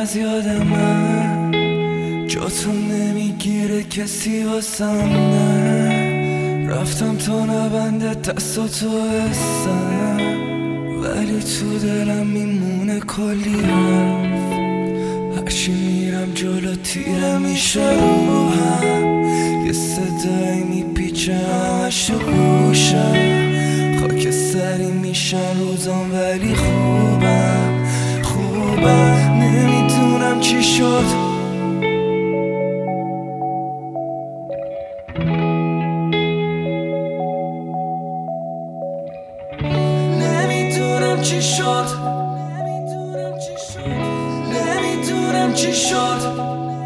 از یاد من، جاتون نمیگیره کسی واسم نه. رفتم تا نبنده دستاتو حسم، ولی تو دلم میمونه کلی حرف. هرچی میرم جلو تیره میشه روحم، یه صدایی میپیچه همش تو گوشم. خاکستری میشن روزام ولی خوبم نمیدونم چی شد. نمیدونم چی شد، نمیدونم چی شد.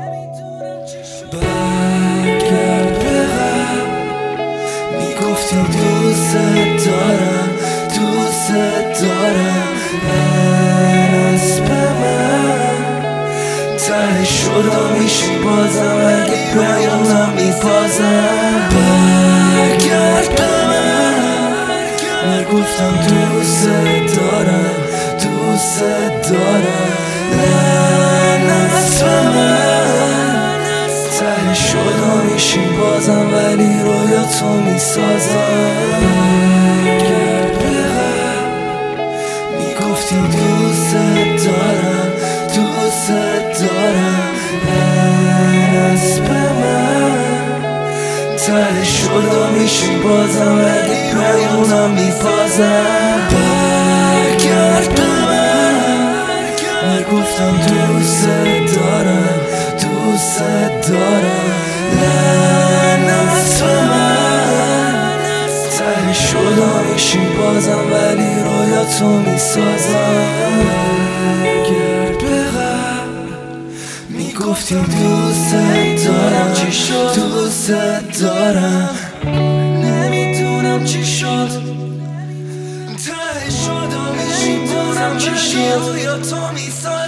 برگرد به قبل، میگفتی دوست دارم من از به من ته شدا میشی بازم اگه بیانم میپازم. برگرد به من گفتم دوست دارم لعنت به من ته شدا میشیم بازم ولی رویا تو میسازم. برگرد به قبل، میگفتی دوست دارم لعنت به من ته شدا میشیم بازم اگه بیانم میپازم. برگرد به من گفتم دوست دارم لعنت به من ته شدا میشیم بازم ولی رویا تو میسازم. برگرد به قبل، میگفتی دوست دارم نمیدونم چی شد. ته شدا میشیم بازم ولی رویا تو میسازم.